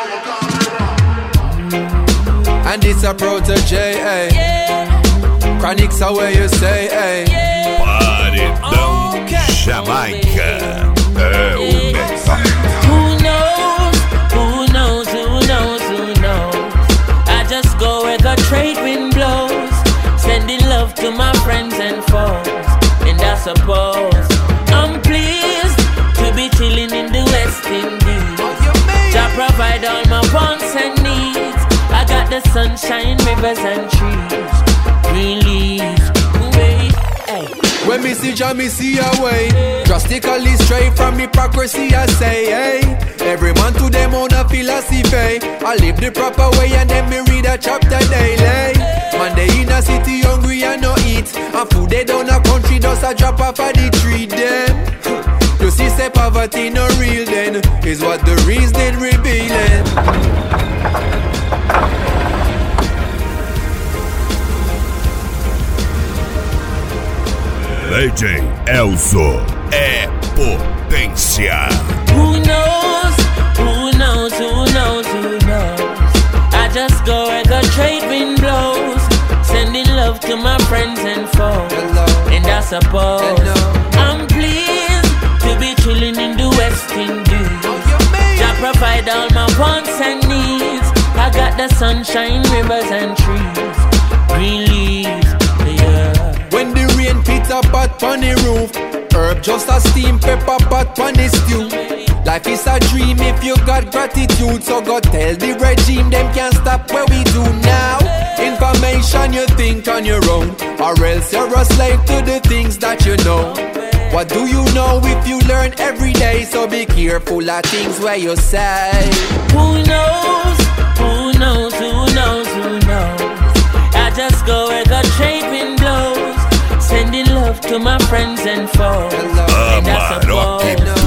And it's a protege, eh? Chronics are where you say, eh? Paredão Jamaica é o melhor. Who knows? Who knows? Who knows? Who knows? I just go where the trade wind blows, sending love to my friends and foes. And I suppose I'm pleased to be chilling in the West Indies. Jah provide all my wants and needs. I got the sunshine, rivers and trees. Green leaves, wait, hey. When me see Jah, me see a way. Drastically straight from hypocrisy, I say, hey. Every man to them own a philosophy. I live the proper way and then me read a chapter daily. Man, they in a city hungry and no eat. And food they down a country just a drop off of the tree them. You see say poverty no real then, is what the reason revealing. DJ Elzo é potência. Who knows? Who knows? Who knows? Who knows? I just go where the trade wind blows, sending love to my friends and foes. And I suppose I'm pleased to be chilling in the West Indies. Jah provide all my wants and needs. I got the sunshine, rivers and trees. Green leaves, yeah. When the rain pits a pot on the roof, herb just a steam pepper pot on the stew. Life is a dream if you got gratitude. So go tell the regime them can't stop what we do now. Information you think on your own, or else you're a slave to the things that you know. What do you know if you learn every day? So be careful of things where you say. Who knows? Who knows? Who knows? Who knows? I just go where the trade wind blows, sending love to my friends and foes. And I suppose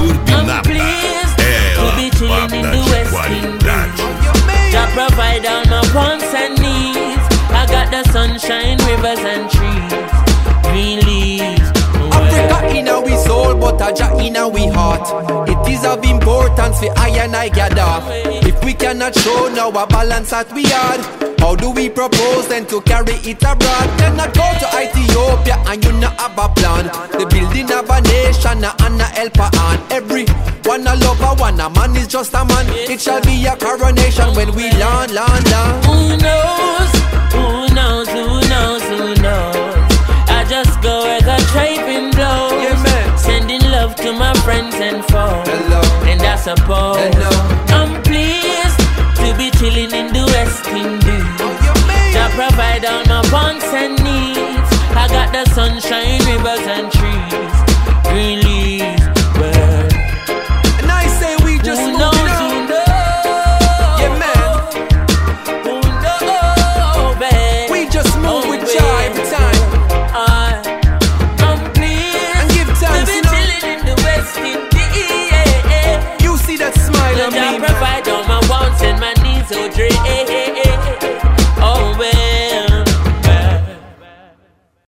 I'm pleased to be chilling in the West Indies. Jah provide all my wants and needs. I got the sunshine, rivers and trees. Green leaves. Africa in our soul, but a Jah in our heart. It is of importance for I and I gather. If we cannot show now a balance that we had, how do we propose then to carry it abroad? Then not go to Ethiopia and you not have a plan. The building of a nation and a helper on. Every one a lover, one a man is just a man. It shall be a coronation when we land. Who knows? Who knows? Who knows? Who knows? I just go where the trade wind blows, sending love to my friends and foes. And I suppose I'm pleased to be chilling in the West Indies. Jah provide all my wants and needs. I got the sunshine, rivers and trees.